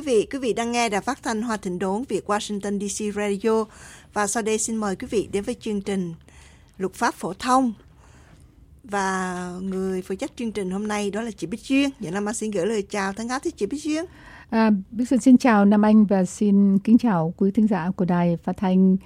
Quý vị đang nghe Đài Phát thanh Hoa Thịnh Đốn Việt Washington DC Radio. Và sau đây xin mời quý vị đến với chương trình Luật pháp phổ thông. Và người phụ trách chương trình hôm nay đó là chị Bích Duyên. Vậy Nam Anh xin gửi lời chào thân ái tới chị Bích Duyên. Bích Duyên xin chào Nam Anh và xin kính chào quý thính giả của Đài Phát thanh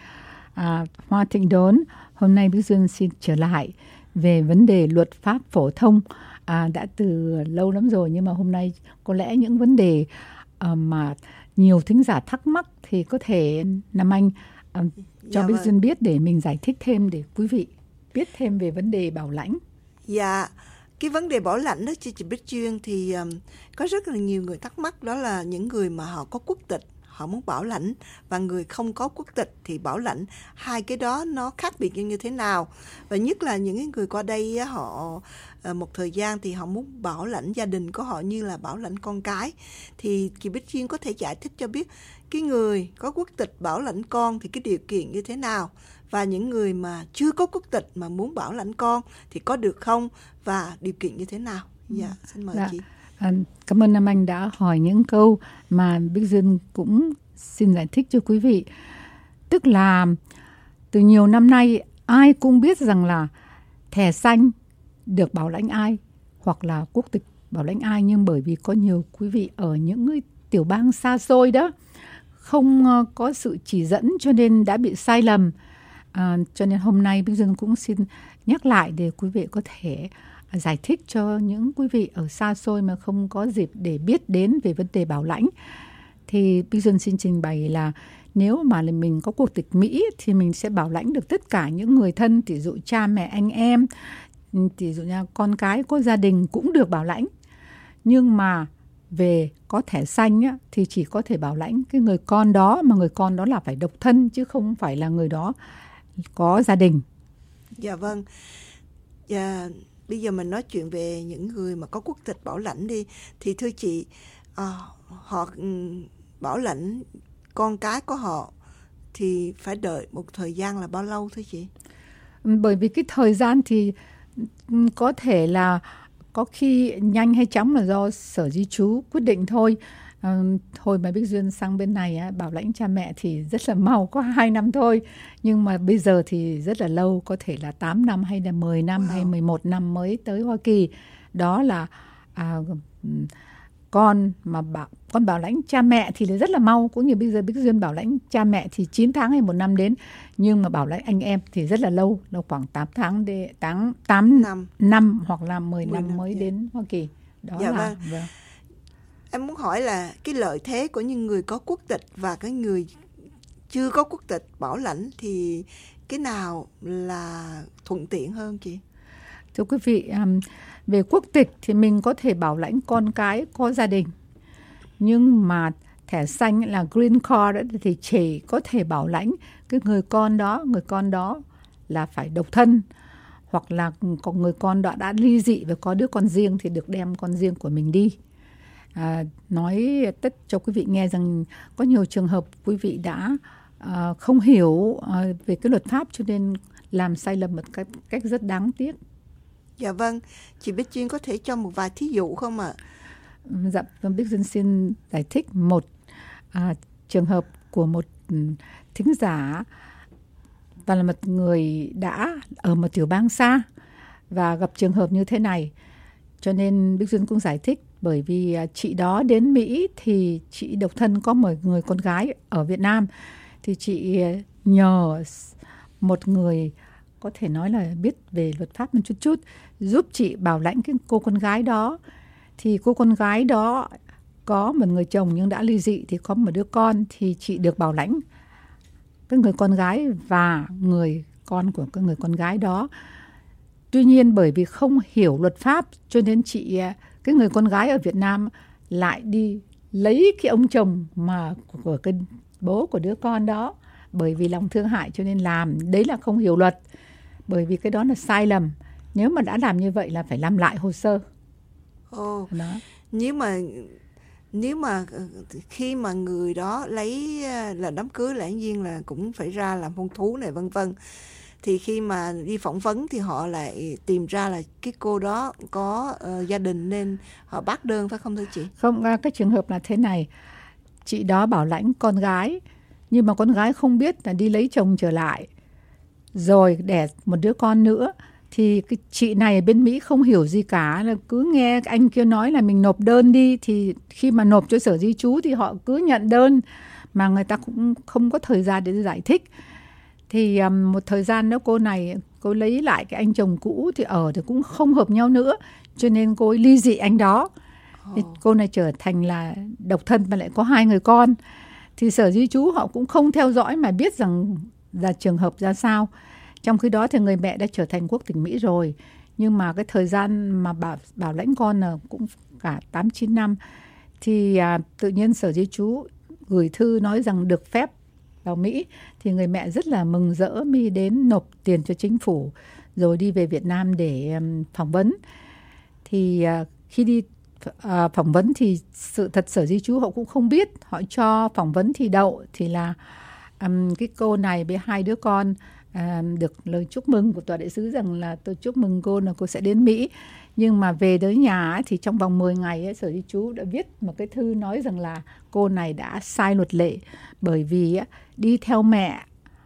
Hoa Thịnh Đốn. Hôm nay Bích Duyên xin trở lại về vấn đề luật pháp phổ thông. Đã từ lâu lắm rồi, nhưng mà hôm nay có lẽ những vấn đề mà nhiều thính giả thắc mắc thì có thể Nam Anh cho Bích Duyên biết để mình giải thích thêm, để quý vị biết thêm về vấn đề bảo lãnh. Dạ, cái vấn đề bảo lãnh đó chị Bích Duyên thì có rất là nhiều người thắc mắc, đó là những người mà họ có quốc tịch họ muốn bảo lãnh và người không có quốc tịch thì bảo lãnh. Hai cái đó nó khác biệt như thế nào? Và nhất là những người qua đây họ một thời gian thì họ muốn bảo lãnh gia đình của họ như là bảo lãnh con cái. Thì chị Bích Duyên có thể giải thích cho biết cái người có quốc tịch bảo lãnh con thì cái điều kiện như thế nào? Và những người mà chưa có quốc tịch mà muốn bảo lãnh con thì có được không? Và điều kiện như thế nào? Dạ, xin mời chị. Cảm ơn Nam Anh đã hỏi những câu mà Bích Duyên cũng xin giải thích cho quý vị. Tức là từ nhiều năm nay ai cũng biết rằng là thẻ xanh được bảo lãnh ai hoặc là quốc tịch bảo lãnh ai, nhưng bởi vì có nhiều quý vị ở những tiểu bang xa xôi đó không có sự chỉ dẫn cho nên đã bị sai lầm. Cho nên hôm nay Bích Duyên cũng xin nhắc lại để quý vị có thể giải thích cho những quý vị ở xa xôi mà không có dịp để biết đến về vấn đề bảo lãnh. Thì Bích Duyên xin trình bày là nếu mà mình có quốc tịch Mỹ thì mình sẽ bảo lãnh được tất cả những người thân, ví dụ cha mẹ anh em, ví dụ như con cái có gia đình cũng được bảo lãnh. Nhưng mà về có thẻ xanh á, thì chỉ có thể bảo lãnh cái người con đó, mà người con đó là phải độc thân chứ không phải là người đó có gia đình. Dạ vâng. Dạ, bây giờ mình nói chuyện về những người mà có quốc tịch bảo lãnh đi. Thì thưa chị, họ bảo lãnh con cái của họ thì phải đợi một thời gian là bao lâu thưa chị? Bởi vì cái thời gian thì có thể là có khi nhanh hay chóng là do Sở Di trú quyết định thôi. Hồi mà Bích Duyên sang bên này bảo lãnh cha mẹ thì rất là mau, có 2 năm thôi. Nhưng mà bây giờ thì rất là lâu, có thể là 8 năm hay là 10 năm hay 11 năm mới tới Hoa Kỳ. Đó là con bảo lãnh cha mẹ thì là rất là mau. Cũng như bây giờ Bích Duyên bảo lãnh cha mẹ thì 9 tháng hay 1 năm đến. Nhưng mà bảo lãnh anh em thì rất là lâu, là khoảng 8 năm hoặc là 10 năm mới đến Hoa Kỳ. Đó dạ là vâng. Em muốn hỏi là cái lợi thế của những người có quốc tịch và cái người chưa có quốc tịch bảo lãnh thì cái nào là thuận tiện hơn chị? Thưa quý vị, về quốc tịch thì mình có thể bảo lãnh con cái có gia đình. Nhưng mà thẻ xanh là green card thì chỉ có thể bảo lãnh cái người con đó là phải độc thân, hoặc là có người con đó đã ly dị và có đứa con riêng thì được đem con riêng của mình đi. Nói tất cho quý vị nghe rằng có nhiều trường hợp quý vị đã không hiểu về cái luật pháp cho nên làm sai lầm một cách rất đáng tiếc. Dạ vâng, chị Bích Duyên có thể cho một vài thí dụ không ạ? Dạ, Bích Duyên xin giải thích một trường hợp của một thính giả, và là một người đã ở một tiểu bang xa và gặp trường hợp như thế này. Cho nên Bích Duyên cũng giải thích, bởi vì chị đó đến Mỹ thì chị độc thân có một người con gái ở Việt Nam. Thì chị nhờ một người có thể nói là biết về luật pháp một chút giúp chị bảo lãnh cái cô con gái đó. Thì cô con gái đó có một người chồng nhưng đã ly dị thì có một đứa con, thì chị được bảo lãnh cái người con gái và người con của cái người con gái đó. Tuy nhiên bởi vì không hiểu luật pháp cho nên cái người con gái ở Việt Nam lại đi lấy cái ông chồng mà của cái bố của đứa con đó, bởi vì lòng thương hại cho nên làm. Đấy là không hiểu luật, bởi vì cái đó là sai lầm. Nếu mà đã làm như vậy là phải làm lại hồ sơ. Nếu mà khi mà người đó lấy là đám cưới lẽ nhiên là cũng phải ra làm hôn thú này vân vân, thì khi mà đi phỏng vấn thì họ lại tìm ra là cái cô đó có gia đình nên họ bác đơn, phải không thưa chị? Không, cái trường hợp là thế này. chị đó bảo lãnh con gái, nhưng mà con gái không biết là đi lấy chồng trở lại rồi đẻ một đứa con nữa. Thì cái chị này ở bên Mỹ không hiểu gì cả, là cứ nghe anh kia nói là mình nộp đơn đi, thì khi mà nộp cho Sở Di trú thì họ cứ nhận đơn mà người ta cũng không có thời gian để giải thích. Thì một thời gian nữa cô lấy lại cái anh chồng cũ thì cũng không hợp nhau nữa, cho nên cô ấy ly dị anh đó. Thì cô này trở thành là độc thân và lại có 2 người con. Thì Sở Di trú họ cũng không theo dõi mà biết rằng là trường hợp ra sao. Trong khi đó thì người mẹ đã trở thành quốc tịch Mỹ rồi, nhưng mà cái thời gian mà bảo lãnh con là cũng cả 8-9 năm. Thì tự nhiên Sở Di trú gửi thư nói rằng được phép vào Mỹ, thì người mẹ rất là mừng rỡ mới đến nộp tiền cho chính phủ rồi đi về Việt Nam để phỏng vấn. Thì khi đi phỏng vấn thì sự thật Sở Di trú họ cũng không biết, họ cho phỏng vấn thì đậu, thì là cái cô này với 2 đứa con được lời chúc mừng của tòa đại sứ rằng là tôi chúc mừng cô là cô sẽ đến Mỹ. Nhưng mà về tới nhà ấy, thì trong vòng 10 ngày ấy, Sở Di trú đã viết một cái thư nói rằng là cô này đã sai luật lệ, bởi vì đi theo mẹ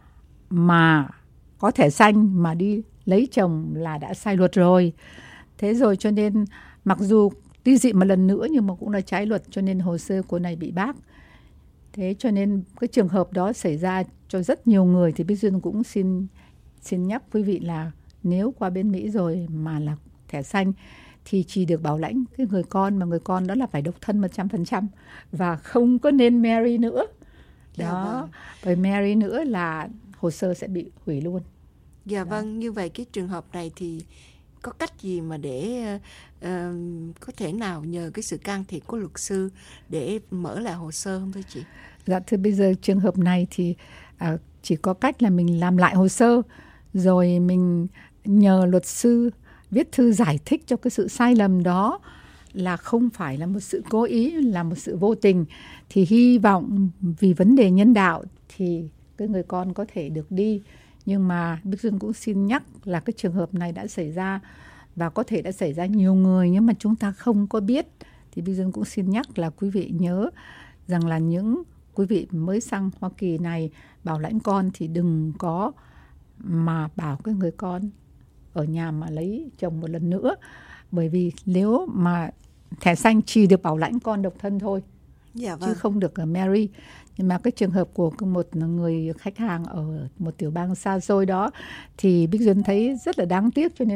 mà có thẻ xanh mà đi lấy chồng là đã sai luật rồi. Thế rồi cho nên mặc dù ly dị một lần nữa nhưng mà cũng là trái luật, cho nên hồ sơ cô này bị bác. Thế cho nên cái trường hợp đó xảy ra cho rất nhiều người. Thì Bích Duyên cũng xin nhắc quý vị là nếu qua bên Mỹ rồi mà là thẻ xanh thì chỉ được bảo lãnh cái người con, mà người con đó là phải độc thân 100% và không có nên marry nữa. Đó, bởi marry nữa là hồ sơ sẽ bị hủy luôn. Dạ vâng, như vậy cái trường hợp này thì có cách gì mà để có thể nào nhờ cái sự can thiệp của luật sư để mở lại hồ sơ không thưa chị? Dạ thưa, bây giờ trường hợp này thì chỉ có cách là mình làm lại hồ sơ, rồi mình nhờ luật sư viết thư giải thích cho cái sự sai lầm đó là không phải là một sự cố ý, là một sự vô tình. Thì hy vọng vì vấn đề nhân đạo thì cái người con có thể được đi. Nhưng mà Bích Duyên cũng xin nhắc là cái trường hợp này đã xảy ra và có thể đã xảy ra nhiều người nhưng mà chúng ta không có biết. Thì Bích Duyên cũng xin nhắc là quý vị nhớ rằng là những quý vị mới sang Hoa Kỳ này bảo lãnh con thì đừng có mà bảo cái người con ở nhà mà lấy chồng một lần nữa. Bởi vì nếu mà thẻ xanh chỉ được bảo lãnh con độc thân thôi, dạ vâng, chứ không được marry. Nhưng mà cái trường hợp của một người khách hàng ở một tiểu bang xa xôi đó thì Bích Duyên thấy rất là đáng tiếc, cho nên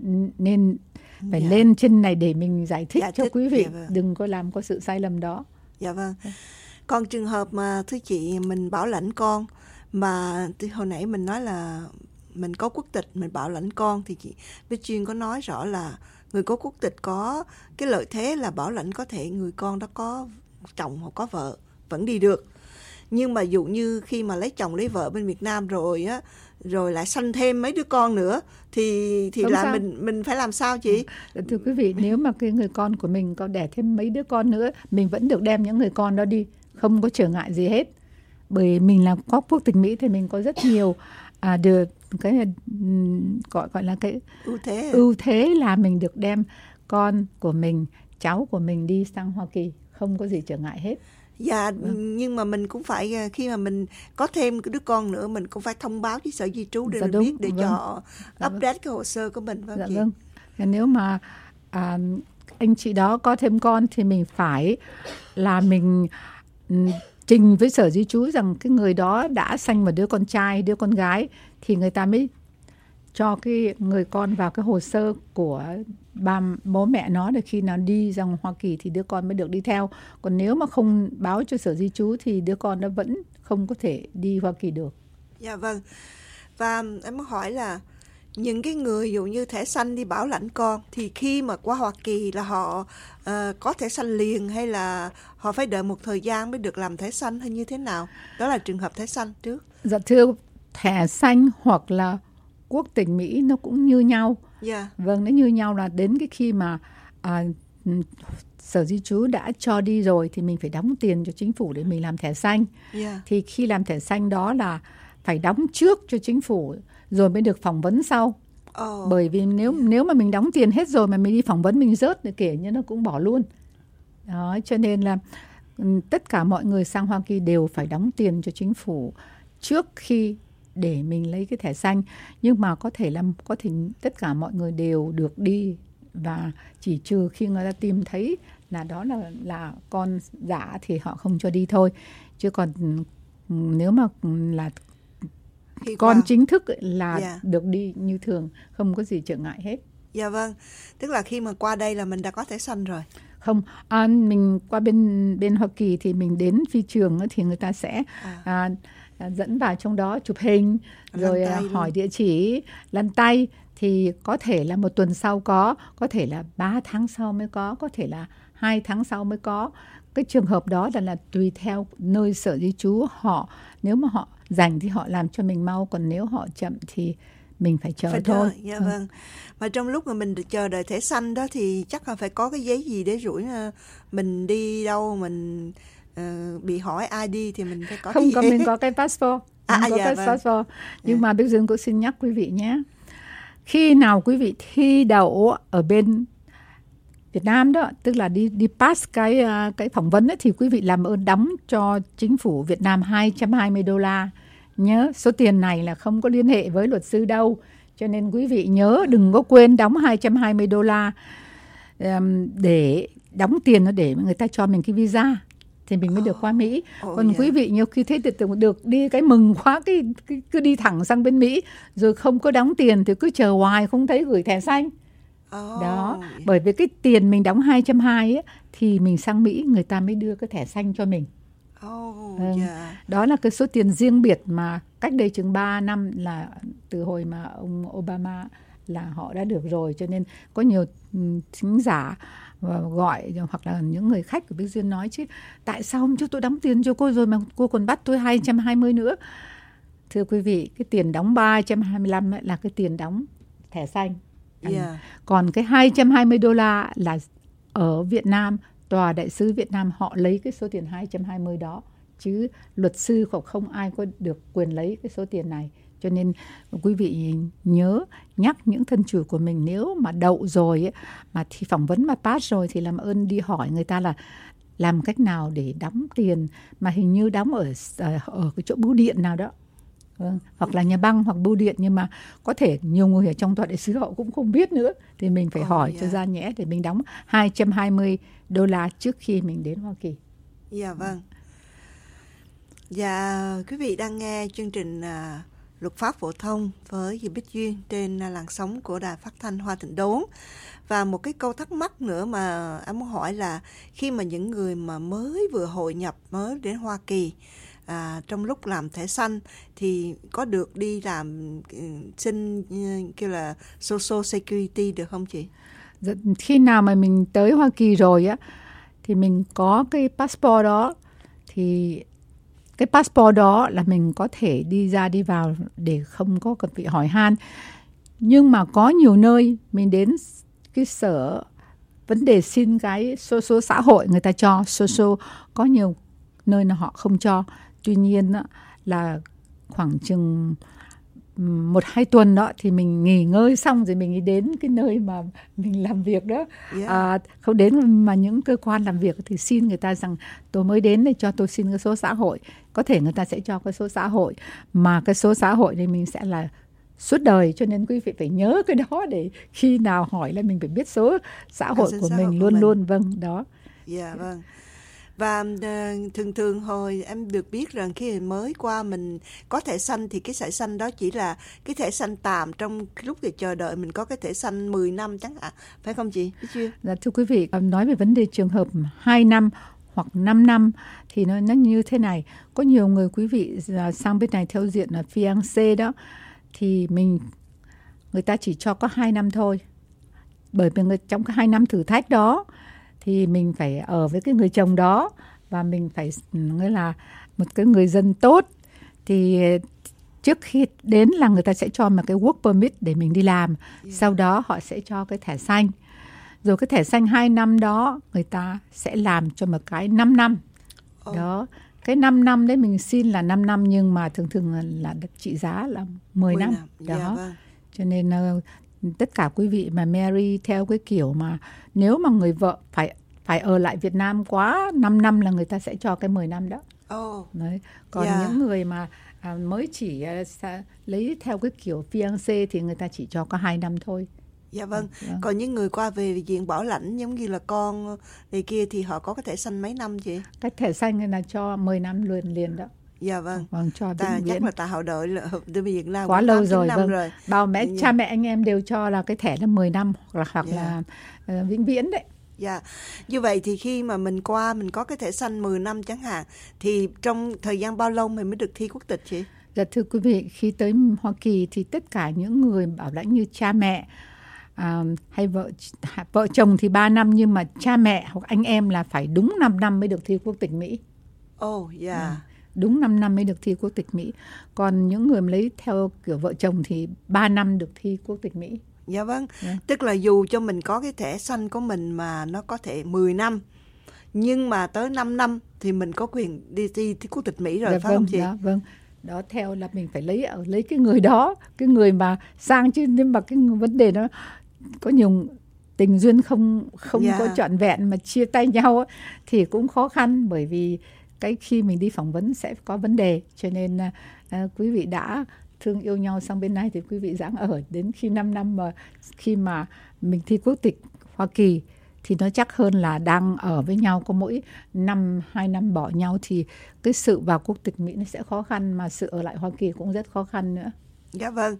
phải lên trên này để mình giải thích cho quý vị, vâng, đừng có làm có sự sai lầm đó. Dạ vâng. Còn trường hợp mà thưa chị mình bảo lãnh con mà hồi nãy mình nói là mình có quốc tịch mình bảo lãnh con, thì chị Bích Duyên có nói rõ là người có quốc tịch có cái lợi thế là bảo lãnh có thể người con đó có chồng hoặc có vợ vẫn đi được. Nhưng mà dụ như khi mà lấy chồng lấy vợ bên Việt Nam rồi á, rồi lại sanh thêm mấy đứa con nữa thì là mình phải làm sao chị? Thưa quý vị, nếu mà cái người con của mình có đẻ thêm mấy đứa con nữa, mình vẫn được đem những người con đó đi, không có trở ngại gì hết. Bởi mình là có quốc tịch Mỹ thì mình có rất nhiều được cái gọi là cái ưu thế là mình được đem con của mình, cháu của mình đi sang Hoa Kỳ, không có gì trở ngại hết. Dạ, nhưng mà mình cũng phải khi mà mình có thêm cái đứa con nữa mình cũng phải thông báo với Sở Di trú để mình biết để cho họ update cái hồ sơ của mình. Dạ vâng. Nếu mà anh chị đó có thêm con thì mình phải là mình trình với Sở Di trú rằng cái người đó đã sanh một đứa con trai, đứa con gái, thì người ta mới cho cái người con vào cái hồ sơ của bố mẹ nó, để khi nào đi ra Hoa Kỳ thì đứa con mới được đi theo. Còn nếu mà không báo cho Sở Di trú thì đứa con nó vẫn không có thể đi Hoa Kỳ được. Dạ vâng. Và em muốn hỏi là những cái người dụ như thẻ xanh đi bảo lãnh con thì khi mà qua Hoa Kỳ là họ có thẻ xanh liền hay là họ phải đợi một thời gian mới được làm thẻ xanh hay như thế nào? Đó là trường hợp thẻ xanh trước. Dạ thưa, thẻ xanh hoặc là quốc tịch Mỹ nó cũng như nhau. Yeah. Vâng, nó như nhau là đến cái khi mà Sở Di trú đã cho đi rồi thì mình phải đóng tiền cho chính phủ để mình làm thẻ xanh. Yeah. Thì khi làm thẻ xanh đó là phải đóng trước cho chính phủ rồi mới được phỏng vấn sau. Bởi vì nếu mà mình đóng tiền hết rồi mà mình đi phỏng vấn mình rớt thì kể như nó cũng bỏ luôn. Đó, cho nên là tất cả mọi người sang Hoa Kỳ đều phải đóng tiền cho chính phủ trước khi để mình lấy cái thẻ xanh. Nhưng mà có thể tất cả mọi người đều được đi, và chỉ trừ khi người ta tìm thấy là đó là con giả thì họ không cho đi thôi. Chứ còn nếu mà là con chính thức là được đi như thường, không có gì trở ngại hết. Dạ vâng, tức là khi mà qua đây là mình đã có thẻ xanh rồi. Không, mình qua bên Hoa Kỳ thì mình đến phi trường thì người ta sẽ dẫn vào trong đó chụp hình, rồi hỏi địa chỉ, lăn tay. Thì có thể là 1 tuần sau có thể là 3 tháng sau mới có thể là 2 tháng sau mới có. Cái trường hợp đó là tùy theo nơi sở di trú họ. Nếu mà họ rảnh thì họ làm cho mình mau, còn nếu họ chậm thì mình phải chờ thôi. Dạ vâng. Mà trong lúc mà mình chờ đợi thẻ xanh đó thì chắc là phải có cái giấy gì để rủi mình đi đâu mình bị hỏi ID thì mình phải có không cái gì? Mình có cái passport. Passport. Nhưng mà bây giờ cũng xin nhắc quý vị nhé. Khi nào quý vị thi đậu ở bên Việt Nam đó, tức là đi pass cái phỏng vấn ấy, thì quý vị làm ơn đóng cho chính phủ Việt Nam $220. Nhớ, số tiền này là không có liên hệ với luật sư đâu. Cho nên quý vị nhớ đừng có quên đóng $220 để đóng tiền để người ta cho mình cái visa thì mình mới được qua Mỹ. Còn quý vị nhiều khi thấy được đi cái mừng quá, cứ đi thẳng sang bên Mỹ rồi không có đóng tiền thì cứ chờ hoài không thấy gửi thẻ xanh. Đó, bởi vì cái tiền mình đóng $220 ấy, thì mình sang Mỹ người ta mới đưa cái thẻ xanh cho mình. Đó là cái số tiền riêng biệt mà cách đây chừng 3 năm là từ hồi mà ông Obama là họ đã được rồi. Cho nên có nhiều thính giả gọi hoặc là những người khách của Bích Duyên nói chứ tại sao hôm trước tôi đóng tiền cho cô rồi mà cô còn bắt tôi $220 nữa. Thưa quý vị, cái tiền đóng $325 là cái tiền đóng thẻ xanh. Còn cái $220 là ở Việt Nam, tòa đại sứ Việt Nam họ lấy cái số tiền $220 đó, chứ luật sư không ai có được quyền lấy cái số tiền này. Cho nên quý vị nhớ nhắc những thân chủ của mình, nếu mà đậu rồi ấy, mà thì phỏng vấn mà pass rồi thì làm ơn đi hỏi người ta là làm cách nào để đóng tiền, mà hình như đóng ở cái chỗ bưu điện nào đó. Hoặc là nhà băng hoặc bưu điện, nhưng mà có thể nhiều người ở trong tòa đại sứ họ cũng không biết nữa, thì mình phải hỏi cho ra nhẽ để mình đóng $220 trước khi mình đến Hoa Kỳ. Dạ vâng. Dạ, quý vị đang nghe chương trình Luật pháp phổ thông với Diệp Bích Duyên trên làn sóng của Đài Phát thanh Hoa Thịnh Đốn. Và một cái câu thắc mắc nữa mà em muốn hỏi là khi mà những người mà mới vừa hội nhập mới đến Hoa Kỳ trong lúc làm thẻ xanh thì có được đi làm xin kêu là Social Security được không chị? Khi nào mà mình tới Hoa Kỳ rồi á thì mình có cái passport đó, thì cái passport đó là mình có thể đi ra đi vào để không có cần bị hỏi han. Nhưng mà có nhiều nơi mình đến cái sở vấn đề xin cái số xã hội người ta cho số, có nhiều nơi là họ không cho. Tuy nhiên là khoảng chừng 1-2 tuần đó thì mình nghỉ ngơi xong rồi mình đi đến cái nơi mà mình làm việc đó. Không đến mà những cơ quan làm việc thì xin người ta rằng tôi mới đến để cho tôi xin cái số xã hội. Có thể người ta sẽ cho cái số xã hội, mà cái số xã hội này mình sẽ là suốt đời, cho nên quý vị phải nhớ cái đó để khi nào hỏi là mình phải biết số xã hội của mình luôn luôn. Vâng, đó. Dạ vâng. Và thường hồi em được biết rằng khi mới qua mình có thẻ xanh thì cái thẻ xanh đó chỉ là cái thẻ xanh tạm, trong lúc để chờ đợi mình có cái thẻ xanh 10 năm chẳng hạn, phải không chị? Biết chưa? Dạ, thưa quý vị, nói về vấn đề trường hợp 2 năm hoặc 5 năm thì nó như thế này. Có nhiều người quý vị sang bên này theo diện là fiancé đó, thì người ta chỉ cho có 2 năm thôi. Bởi vì trong cái 2 năm thử thách đó thì mình phải ở với cái người chồng đó, và mình phải nghĩa là một cái người dân tốt. Thì trước khi đến là người ta sẽ cho một cái work permit để mình đi làm. Sau đó họ sẽ cho cái thẻ xanh. Rồi cái thẻ xanh 2 năm đó người ta sẽ làm cho một cái 5 năm. Đó, cái 5 năm đấy mình xin là 5 năm, nhưng mà thường là trị giá là 10 năm. Đó. Cho nên tất cả quý vị mà marry theo cái kiểu mà nếu mà người vợ phải ở lại Việt Nam quá 5 năm là người ta sẽ cho cái 10 năm đó. Đấy. Còn những người mà mới chỉ lấy theo cái kiểu fiancé thì người ta chỉ cho có 2 năm thôi. Dạ vâng. Còn những người qua về diện bảo lãnh giống như là con này kia thì họ có cái thẻ xanh mấy năm chị? Cái thẻ xanh này là cho 10 năm liền đó. Dạ vâng. Cho chắc là họ đợi từ Việt Nam quá lâu rồi. rồi. Bao cha mẹ anh em đều cho là cái thẻ là 10 năm hoặc là vĩnh viễn đấy. Dạ. Như vậy thì khi mà mình có cái thẻ xanh 10 năm chẳng hạn thì trong thời gian bao lâu mình mới được thi quốc tịch chị? Dạ thưa quý vị, khi tới Hoa Kỳ thì tất cả những người bảo lãnh như cha mẹ hay vợ chồng thì 3 năm, nhưng mà cha mẹ hoặc anh em là phải đúng 5 năm mới được thi quốc tịch Mỹ. Đúng 5 năm mới được thi quốc tịch Mỹ. Còn những người lấy theo kiểu vợ chồng thì 3 năm được thi quốc tịch Mỹ. Dạ vâng. Tức là dù cho mình có cái thẻ xanh của mình mà nó có thể 10 năm, nhưng mà tới 5 năm thì mình có quyền đi thi quốc tịch Mỹ rồi, phải không chị? Dạ vâng. Đó, theo là mình phải lấy cái người đó, cái người mà sang, chứ nhưng mà cái vấn đề đó có nhiều tình duyên không có trọn vẹn mà chia tay nhau thì cũng khó khăn, bởi vì cái khi mình đi phỏng vấn sẽ có vấn đề. Cho nên quý vị đã thương yêu nhau sang bên này thì quý vị dáng ở đến khi 5 năm, mà khi mà mình thi quốc tịch Hoa Kỳ thì nó chắc hơn là đang ở với nhau có mỗi 2 năm bỏ nhau, thì cái sự vào quốc tịch Mỹ nó sẽ khó khăn, mà sự ở lại Hoa Kỳ cũng rất khó khăn nữa. Dạ vâng.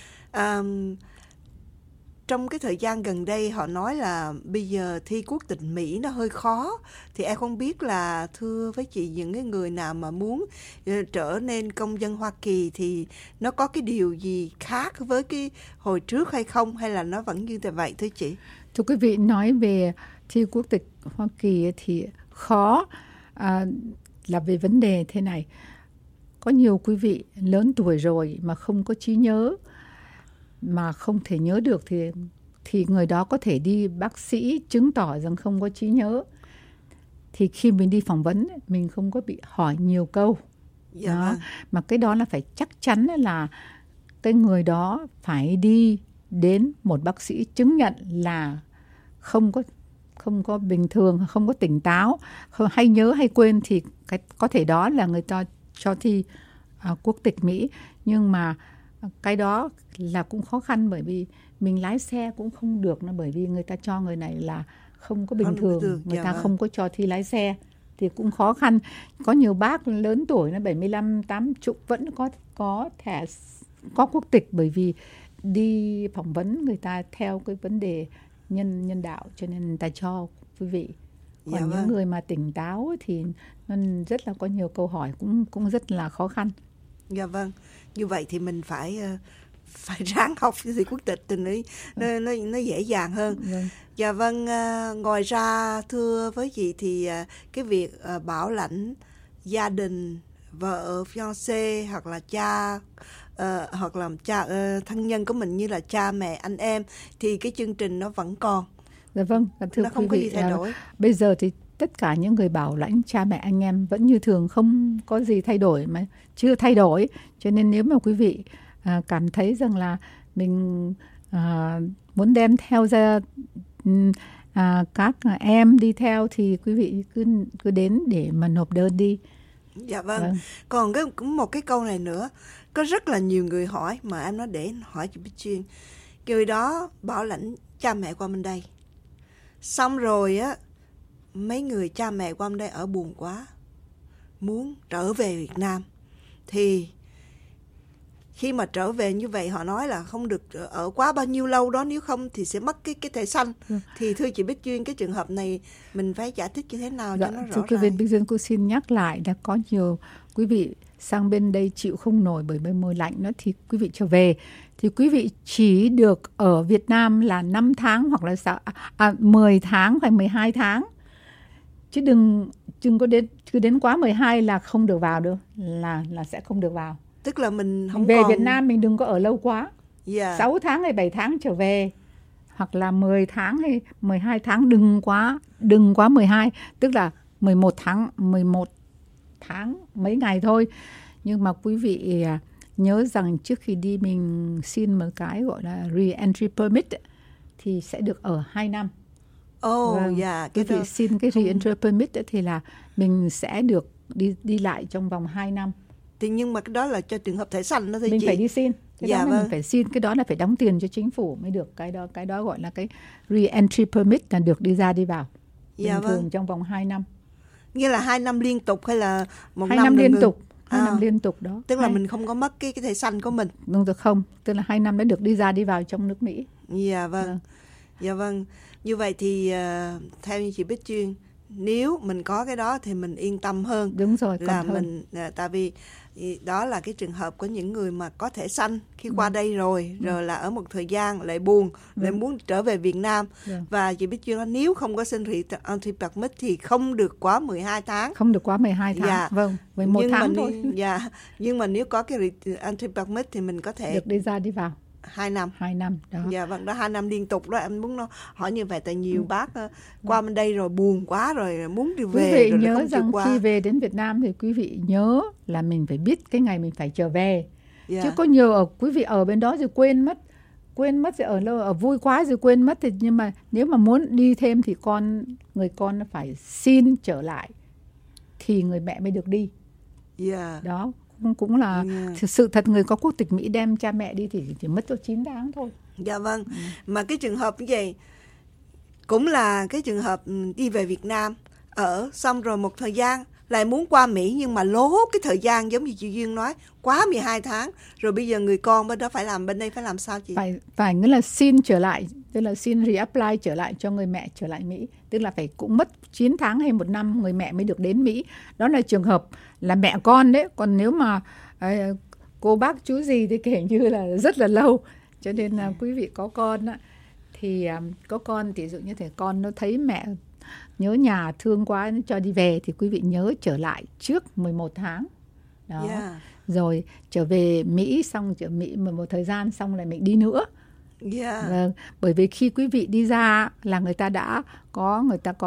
Trong cái thời gian gần đây họ nói là bây giờ thi quốc tịch Mỹ nó hơi khó, thì em không biết là thưa với chị, những cái người nào mà muốn trở nên công dân Hoa Kỳ thì nó có cái điều gì khác với cái hồi trước hay không, hay là nó vẫn như vậy thưa chị? Thưa quý vị, nói về thi quốc tịch Hoa Kỳ thì khó là về vấn đề thế này. Có nhiều quý vị lớn tuổi rồi mà không có trí nhớ, mà không thể nhớ được thì người đó có thể đi bác sĩ chứng tỏ rằng không có trí nhớ. Thì khi mình đi phỏng vấn, mình không có bị hỏi nhiều câu. Đó. Mà cái đó là phải chắc chắn là cái người đó phải đi đến một bác sĩ chứng nhận là không có bình thường, không có tỉnh táo, hay nhớ hay quên, thì có thể đó là người ta cho thi quốc tịch Mỹ. Nhưng mà cái đó là cũng khó khăn, bởi vì mình lái xe cũng không được nữa, bởi vì người ta cho người này là không có bình thường, người ta không có cho thi lái xe thì cũng khó khăn. Có nhiều bác lớn tuổi, 75, 80 vẫn có thẻ, có quốc tịch, bởi vì đi phỏng vấn người ta theo cái vấn đề nhân đạo, cho nên người ta cho quý vị. Còn những người mà tỉnh táo thì nó rất là có nhiều câu hỏi, cũng rất là khó khăn. Dạ vâng. Như vậy thì mình phải ráng học cái gì quốc tịch thì nó dễ dàng hơn. Dạ vâng. Ngoài ra thưa với chị thì cái việc bảo lãnh gia đình, vợ, fiancé hoặc là cha hoặc là thân nhân của mình như là cha mẹ, anh em, thì cái chương trình nó vẫn còn. Dạ vâng. Thưa nó không có gì thay đổi. Bây giờ thì tất cả những người bảo lãnh cha mẹ anh em vẫn như thường, không có gì thay đổi, mà chưa thay đổi. Cho nên nếu mà quý vị cảm thấy rằng là mình muốn đem theo ra các em đi theo thì quý vị cứ đến để mà nộp đơn đi. Dạ vâng. Còn cũng một cái câu này nữa, có rất là nhiều người hỏi, mà em nói để hỏi chị Bích Chuyên. Người đó bảo lãnh cha mẹ qua bên đây, xong rồi á, mấy người cha mẹ qua bên đây ở buồn quá, muốn trở về Việt Nam, thì khi mà trở về như vậy họ nói là không được ở quá bao nhiêu lâu đó, nếu không thì sẽ mất cái thẻ xanh. Thì thưa chị Bích Chuyên, cái trường hợp này mình phải giải thích như thế nào cho nó rõ ràng? Thưa quý vị, Bích Duyên cô xin nhắc lại là có nhiều quý vị sang bên đây chịu không nổi bởi mùa lạnh đó, thì quý vị trở về thì quý vị chỉ được ở Việt Nam là 5 tháng hoặc là 10 tháng hoặc 12 tháng, chứ đừng có đến quá 12 là không được vào được, là sẽ không được vào. Tức là mình không về Việt Nam mình đừng có ở lâu quá. 6 tháng hay 7 tháng trở về, hoặc là 10 tháng hay 12 tháng, đừng quá 12, tức là 11 tháng mấy ngày thôi. Nhưng mà quý vị nhớ rằng trước khi đi mình xin một cái gọi là re-entry permit thì sẽ được ở 2 năm. Dạ. Quý vị xin cái re-entry permit thì là mình sẽ được đi lại trong vòng 2 năm. Thì nhưng mà cái đó là cho trường hợp thẻ xanh đó thôi mình chị. Phải đi xin. Cái đó là mình phải xin, cái đó là phải đóng tiền cho chính phủ mới được. Cái đó gọi là cái re-entry permit, là được đi ra đi vào. Bình thường trong vòng 2 năm. Nghĩa là 2 năm liên tục hay là 1 2 năm năm liên tục? 2 năm liên tục đó. Tức là mình không có mất cái thẻ xanh của mình. Đúng rồi, không. Tức là 2 năm đã được đi ra đi vào trong nước Mỹ. Dạ vâng. Dạ vâng. Như vậy thì theo như chị Bích Chuyên, nếu mình có cái đó thì mình yên tâm hơn. Đúng rồi, là mình tại vì đó là cái trường hợp của những người mà có thẻ xanh khi qua đây rồi là ở một thời gian lại buồn, lại muốn trở về Việt Nam. Và chị Bích Chuyên nói nếu không có xin re-entry permit thì không được quá 12 tháng. Không được quá 12 tháng. Dạ. Vâng, với 1 tháng thôi. Dạ. Nhưng mà nếu có cái re-entry permit thì mình có thể được đi ra đi vào 2 năm. 2 năm đó. Dạ vâng, đó 2 năm liên tục đó. Em muốn hỏi như vậy tại nhiều bác qua bên đây rồi buồn quá rồi muốn đi về. Quý vị rồi nhớ rằng khi về đến Việt Nam thì quý vị nhớ là mình phải biết cái ngày mình phải trở về. Chứ có nhiều quý vị ở bên đó rồi quên mất rồi ở vui quá rồi quên mất. Thì nhưng mà nếu mà muốn đi thêm thì người con phải xin trở lại thì người mẹ mới được đi. Đó cũng là sự thật. Người có quốc tịch Mỹ đem cha mẹ đi thì chỉ mất cho 9 tháng thôi. Dạ vâng. Mà cái trường hợp như vậy cũng là cái trường hợp đi về Việt Nam ở xong rồi một thời gian lại muốn qua Mỹ, nhưng mà lố cái thời gian giống như chị Duyên nói quá 12 tháng rồi bây giờ người con bên đó phải làm, bên đây phải làm sao chị? Phải nghĩa là xin trở lại, tức là xin reapply trở lại cho người mẹ trở lại Mỹ, tức là phải cũng mất 9 tháng hay 1 năm người mẹ mới được đến Mỹ. Đó là trường hợp là mẹ con đấy. Còn nếu mà cô bác chú gì thì kể như là rất là lâu. Cho nên là quý vị có con thì có con ví dụ như thế, con nó thấy mẹ nhớ nhà thương quá nó cho đi về thì quý vị nhớ trở lại trước 11 tháng đó. Rồi trở về Mỹ, xong trở Mỹ một thời gian xong lại mình đi nữa. Vâng, bởi vì khi quý vị đi ra là người ta có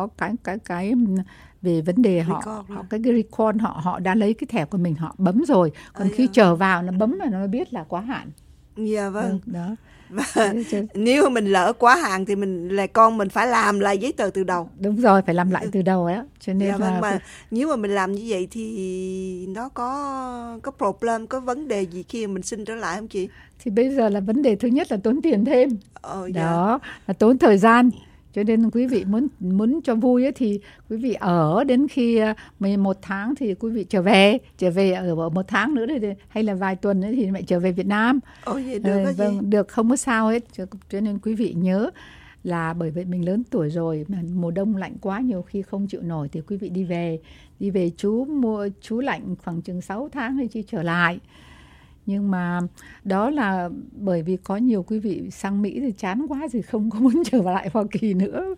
cái về vấn đề họ cái record họ đã lấy cái thẻ của mình, họ bấm rồi. Còn khi trở vào nó bấm là nó biết là quá hạn. Dạ vâng. Đó. Và nếu mình lỡ quá hạn thì con mình phải làm lại giấy tờ từ đầu. Đúng rồi, phải làm lại từ đầu á. Cho nên mà nếu mà mình làm như vậy thì nó có problem, có vấn đề gì khi mình xin trở lại không chị? Thì bây giờ là vấn đề thứ nhất là tốn tiền thêm. Đó, là tốn thời gian. Cho nên quý vị muốn cho vui ấy, thì quý vị ở đến khi 11 tháng thì quý vị trở về ở 1 tháng nữa hay là vài tuần nữa thì mẹ trở về Việt Nam. Vậy được vâng, được, không có sao hết. Cho nên quý vị nhớ là bởi vậy mình lớn tuổi rồi mà mùa đông lạnh quá nhiều khi không chịu nổi thì quý vị đi về chú lạnh khoảng chừng 6 tháng thì chỉ trở lại. Nhưng mà đó là bởi vì có nhiều quý vị sang Mỹ thì chán quá rồi không có muốn trở lại Hoa Kỳ nữa.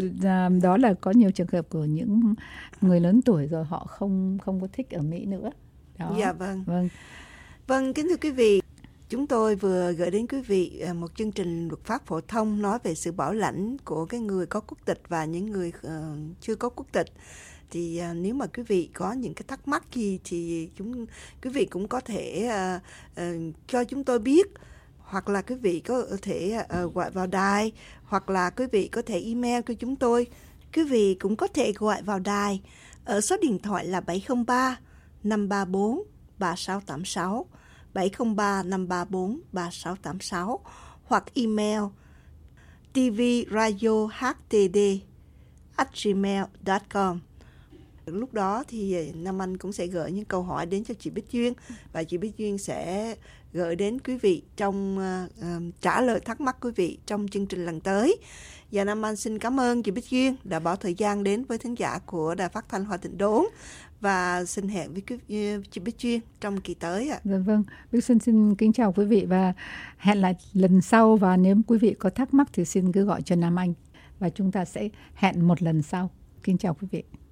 Đó là có nhiều trường hợp của những người lớn tuổi rồi họ không có thích ở Mỹ nữa. Đó. Dạ vâng. Vâng, kính thưa quý vị, chúng tôi vừa gửi đến quý vị một chương trình luật pháp phổ thông nói về sự bảo lãnh của cái người có quốc tịch và những người chưa có quốc tịch. Thì nếu mà quý vị có những cái thắc mắc gì thì quý vị cũng có thể cho chúng tôi biết, hoặc là quý vị có thể gọi vào đài, hoặc là quý vị có thể email cho chúng tôi. Quý vị cũng có thể gọi vào đài ở số điện thoại là 703 534 3686, 703 534 3686, hoặc email tvradiohtd@gmail.com. Lúc đó thì Nam Anh cũng sẽ gửi những câu hỏi đến cho chị Bích Duyên, và chị Bích Duyên sẽ gửi đến quý vị trong trả lời thắc mắc quý vị trong chương trình lần tới. Và Nam Anh xin cảm ơn chị Bích Duyên đã bỏ thời gian đến với thính giả của Đài Phát thanh Hoa Tịnh Đốn, và xin hẹn với chị Bích Duyên trong kỳ tới ạ. Vâng, Bích Xuân xin kính chào quý vị và hẹn lại lần sau. Và nếu quý vị có thắc mắc thì xin cứ gọi cho Nam Anh và chúng ta sẽ hẹn một lần sau. Kính chào quý vị.